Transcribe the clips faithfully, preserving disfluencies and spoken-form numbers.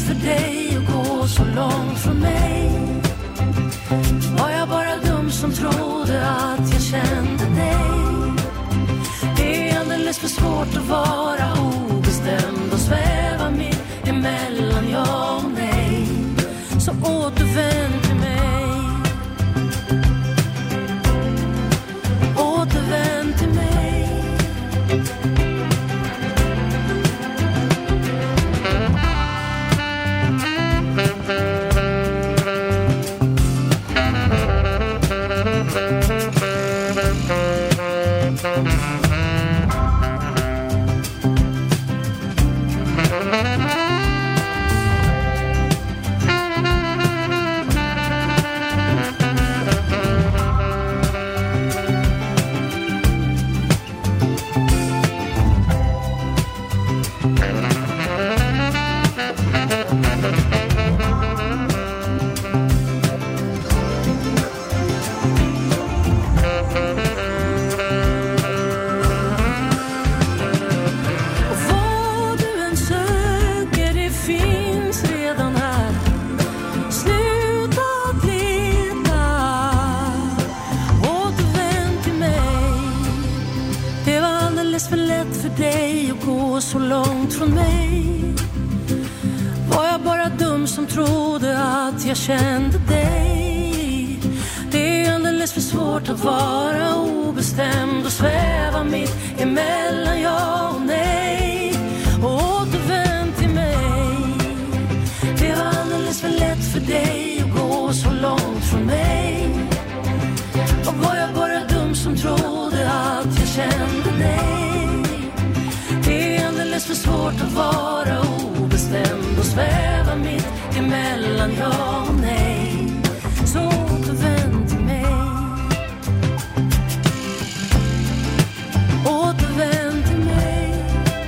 för dig att gå så långt från mig? Var jag bara dum som trodde att jag kände dig? Det är alldeles för svårt att vara obestämd och sväva mitt emellan ja och nej. Så återvänd till mig. Återvänd till mig. Så långt från mig. Var jag bara dum som trodde att jag kände dig? Det är alldeles för svårt att vara obestämd och sväva mitt emellan ja och nej. Och återvänd till mig. Det var alldeles för lätt för dig att gå så långt från mig. Och var jag bara dum som trodde att jag kände dig? Det är för svårt att vara obestämd och sväva mitt emellan ja och nej. Så återvänd till mig. Återvänd till mig.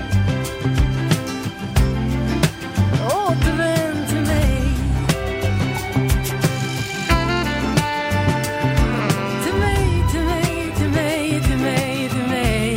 Återvänd till mig. Till mig, till mig, till mig, till mig, till mig.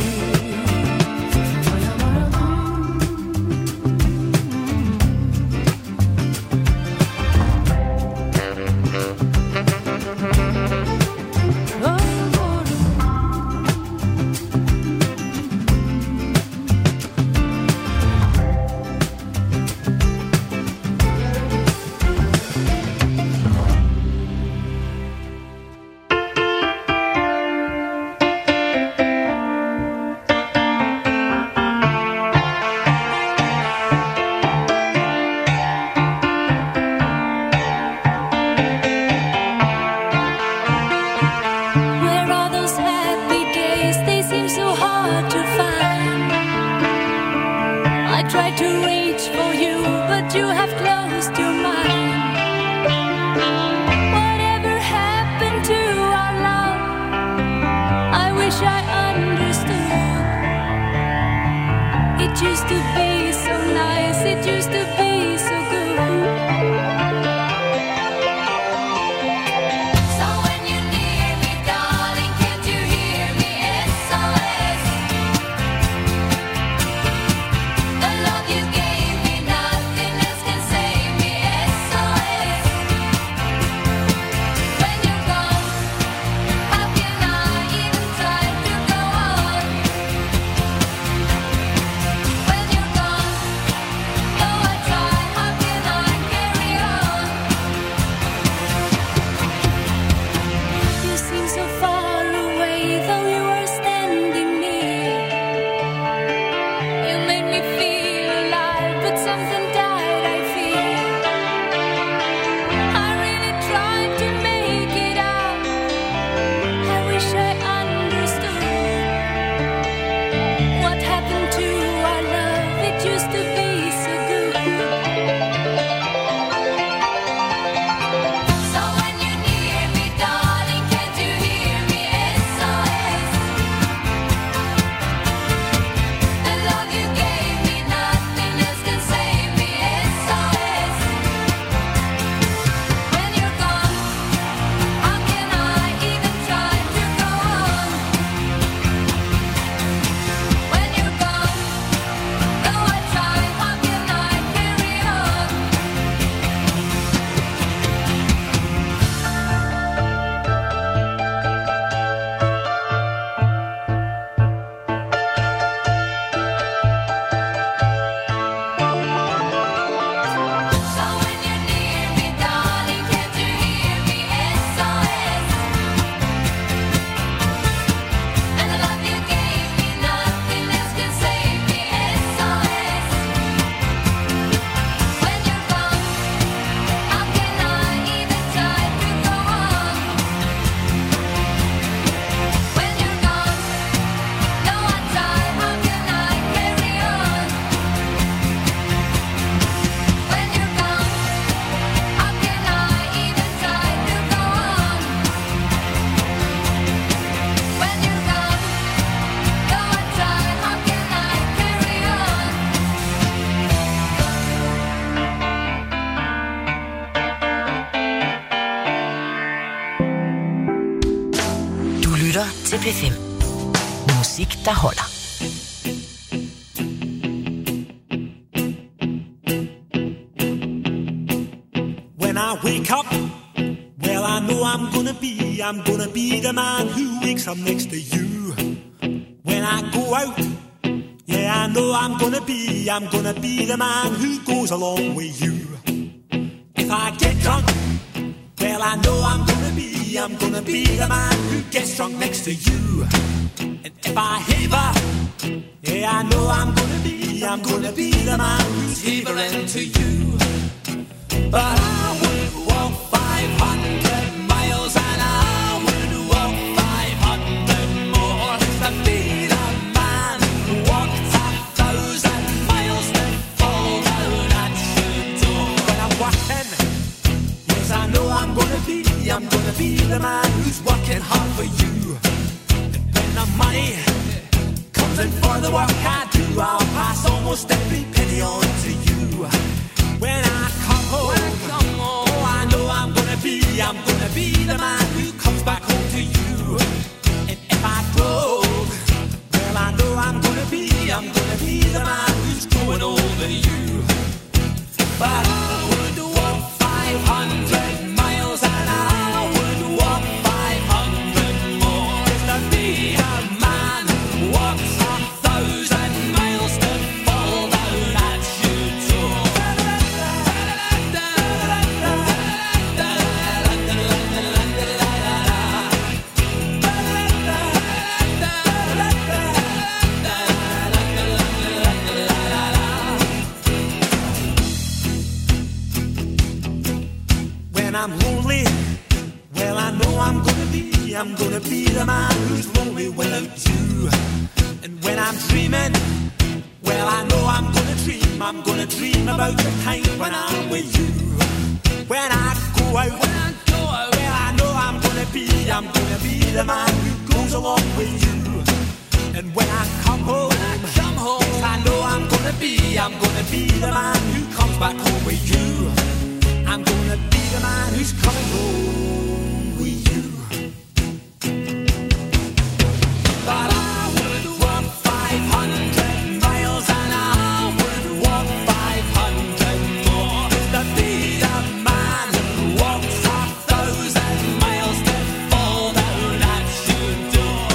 When you're gone Trip F M. Musik, der holder. When I wake up, well, I know I'm gonna be, I'm gonna be the man who wakes up next to you. When I go out, yeah, I know I'm gonna be, I'm gonna be the man who goes along with you. If I get drunk, well, I know I'm gonna be, I'm gonna be the man who gets drunk next to you. And if I haver, yeah, I know I'm gonna be, I'm gonna be the man who's havering to you. But I would walk five hundred miles and I would walk five hundred more to be the man who walked a thousand miles to fall down at your door. When I'm walking, yes, I know I'm gonna be, I'm gonna be the man who's working hard for you. And when the money comes in for the work I do, I'll pass almost every penny on to you. When I come home, when I come home, oh, I know I'm gonna be, I'm gonna be the man who comes back home to you. And if I drove, well, I know I'm gonna be, I'm gonna be the man who's going over you. But I would walk five hundred miles and I would walk five hundred more just to be a man who walks a thousand miles to fall down at your door. When I'm lonely, well, I know I'm gonna be, I'm gonna be the man who's lonely without you. And when I'm dreaming, well, I know I'm gonna dream, I'm gonna dream about the time when I'm with you. When I go out, when I go out, well, I know I'm gonna be, I'm gonna be the man who goes along with you. And when I come home, when I come home, yes, I know I'm gonna be, I'm gonna be the man who comes back home with you. I'm gonna be the man who's coming home with you. But I would walk five hundred miles and I would walk five hundred more to be the man who walks a thousand miles to fall down at your door.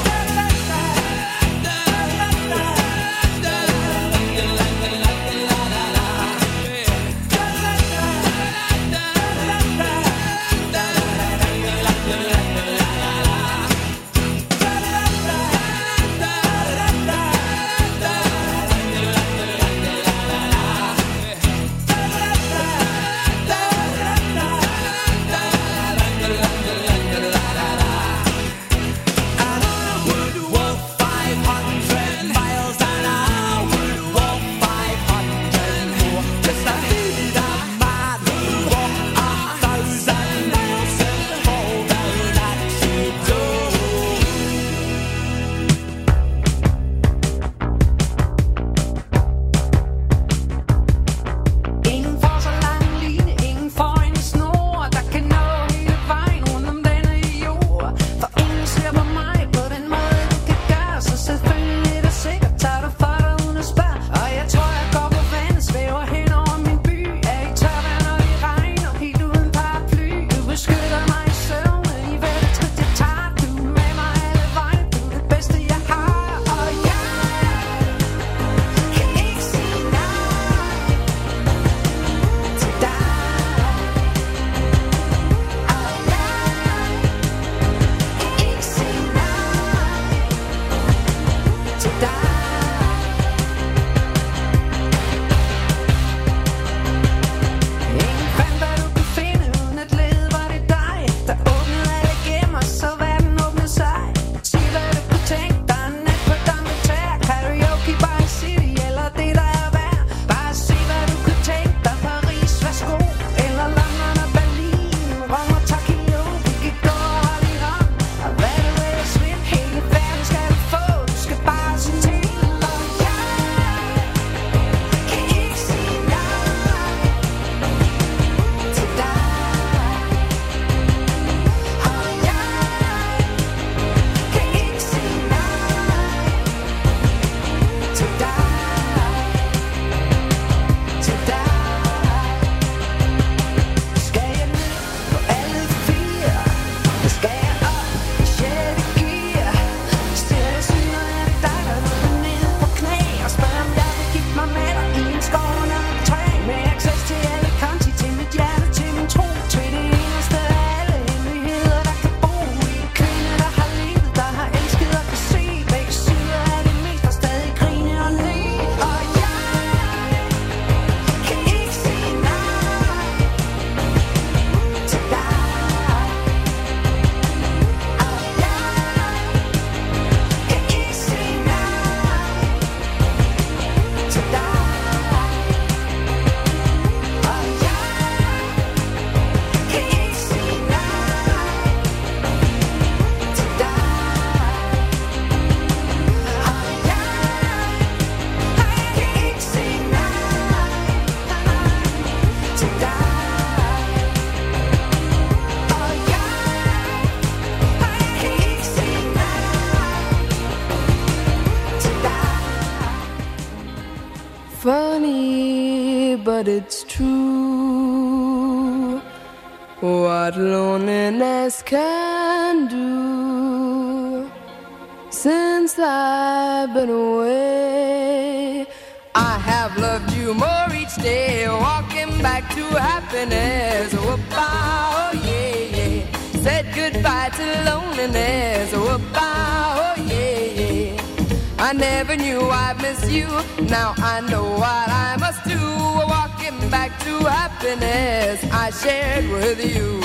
but it's true. What loneliness can do since I've been away. I have loved you more each day, walking back to happiness. Oh, yeah, yeah. Said goodbye to loneliness. Oh, yeah, yeah. I never knew I'd miss you. Now I know what I must do. Walking back to happiness I shared with you.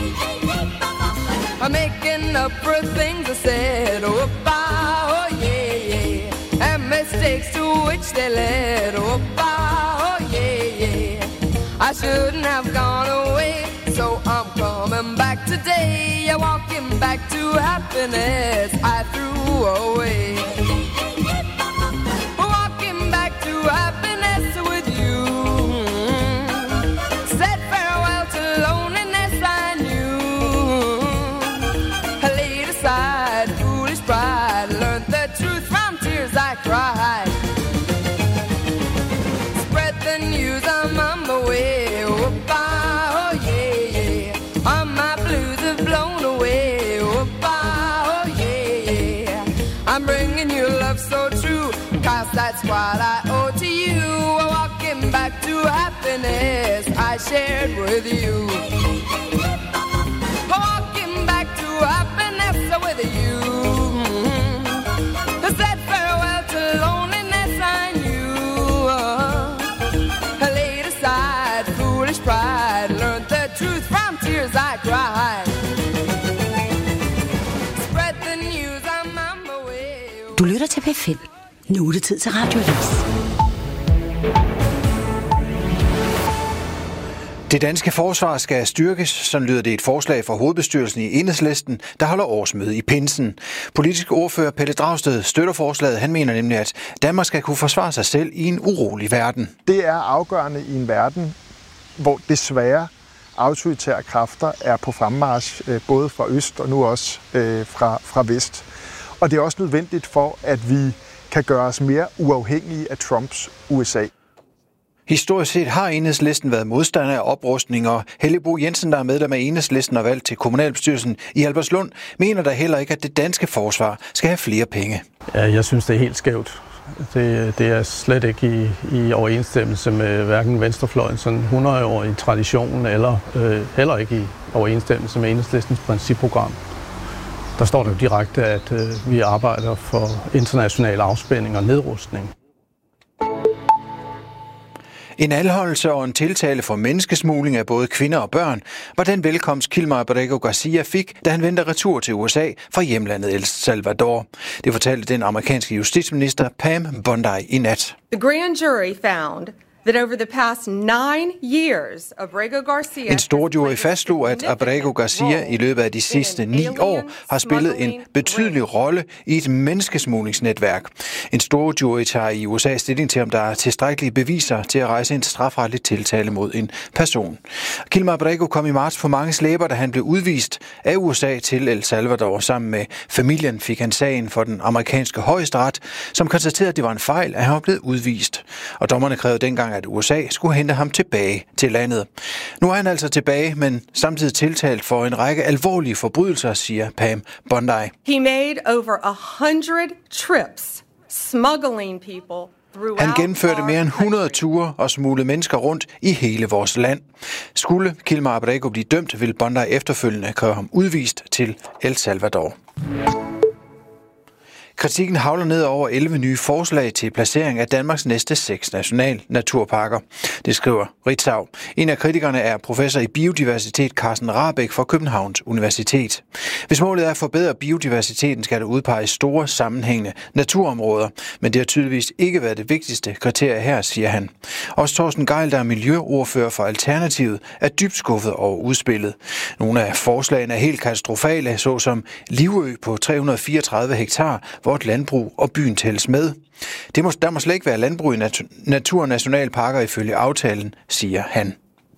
I'm making up for things I said. Oh, oh yeah, yeah. And mistakes to which they led. Oh, oh yeah, yeah. I shouldn't have gone away, so I'm coming back today. Yeah, walking back to happiness I threw away. Walking back to happiness with you. Said farewell to loneliness I knew. I laid aside foolish pride, learned the truth from tears I cried. Spread the news, I'm on my way. Oh, oh yeah, yeah. All my blues have blown away. Oh, oh yeah, yeah. I'm bringing you love so true, cause that's what I owe to you. Walking back to happiness I shared with you. Walking back to happiness with you. I said farewell to loneliness I knew. I laid aside foolish pride, learned the truth from tears I cried. Spread the news, I'm on my way. Du lytter til P fem. Nu er det tid til Radioavis. Det danske forsvar skal styrkes, sådan lyder det et forslag fra hovedbestyrelsen i Enhedslisten, der holder årsmøde i pinsen. Politisk ordfører Pelle Dragsted støtter forslaget. Han mener nemlig, at Danmark skal kunne forsvare sig selv i en urolig verden. Det er afgørende i en verden, hvor desværre autoritære kræfter er på fremmarch, både fra øst og nu også fra, fra vest. Og det er også nødvendigt for, at vi kan gøre os mere uafhængige af Trumps U S A. Historisk set har Enhedslisten været modstander af oprustning, og Helge Bo Jensen, der er medlem af Enhedslisten og valgt til kommunalbestyrelsen i Albertslund, mener der heller ikke, at det danske forsvar skal have flere penge. Ja, jeg synes, det er helt skævt. Det, det er slet ikke i, i overensstemmelse med hverken venstrefløjens sådan hundrede-årige tradition, eller øh, heller ikke i overensstemmelse med Enhedslistens principprogram. Der står der jo direkte, at øh, vi arbejder for international afspænding og nedrustning. En anholdelse og en tiltale for menneskesmugling af både kvinder og børn var den velkomst Kilmar Abrego Garcia fik, da han vendte retur til U S A fra hjemlandet El Salvador. Det fortalte den amerikanske justitsminister Pam Bondi i nat. The grand jury found that over the past nine years, Abrego Garcia... En stor jury fastslog, at Abrego Garcia i løbet af de sidste ni år har spillet en betydelig rolle i et menneskesmuglingsnetværk. En stor jury tager i U S A stilling til, om der er tilstrækkelige beviser til at rejse en strafretlig tiltale mod en person. Kilmar Abrego kom i marts på mange slæber, da han blev udvist af U S A til El Salvador. Sammen med familien fik han sagen for den amerikanske højesteret, som konstaterede, at det var en fejl, at han var blevet udvist. Og dommerne krævede dengang, at U S A skulle hente ham tilbage til landet. Nu er han altså tilbage, men samtidig tiltalt for en række alvorlige forbrydelser, siger Pam Bondi. He made over a hundred trips smuggling people. Han gennemførte mere end hundrede ture og smuglede mennesker rundt i hele vores land. Skulle Kilmar Abrego blive dømt, vil Bondi efterfølgende kræve ham udvist til El Salvador. Kritikken havler ned over elleve nye forslag til placering af Danmarks næste seks national naturparker. Det skriver Ritzau. En af kritikerne er professor i biodiversitet Carsten Rahbek fra Københavns Universitet. Hvis målet er at forbedre biodiversiteten, skal der udpeges store sammenhængende naturområder, men det har tydeligvis ikke været det vigtigste kriterie her, siger han. Også Torsten Gejl, der er miljøordfører for Alternativet, er dybt skuffet over udspillet. Nogle af forslagene er helt katastrofale, såsom Livø på tre hundrede og fireogtredive hektar, hvor et landbrug og byen tælles med. Det må, der må slet ikke være landbrug i nat- naturnationalparker ifølge aftalen, siger han.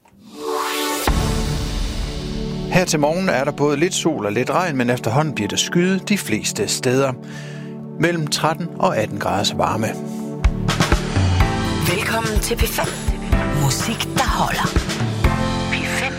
Her til morgen er der både lidt sol og lidt regn, men efterhånden bliver det skyet de fleste steder. Mellem tretten og atten graders varme. Velkommen til P fem. Musik, der holder. P fem.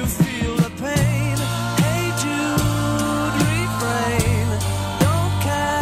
Don't care.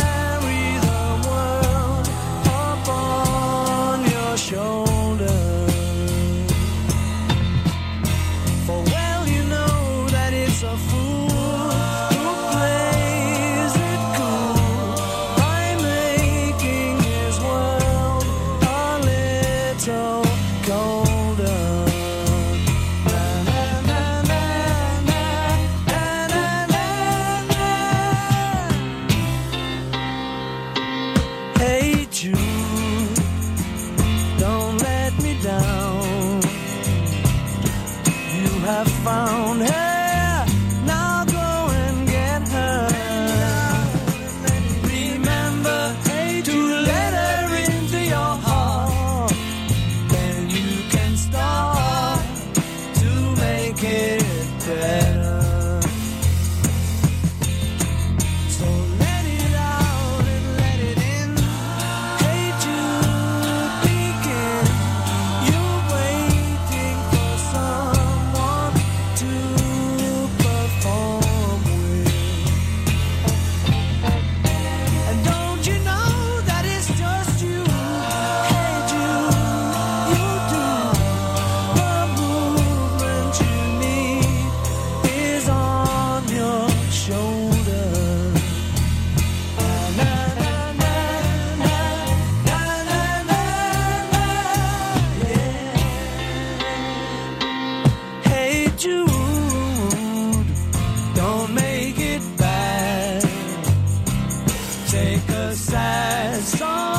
make a sad song.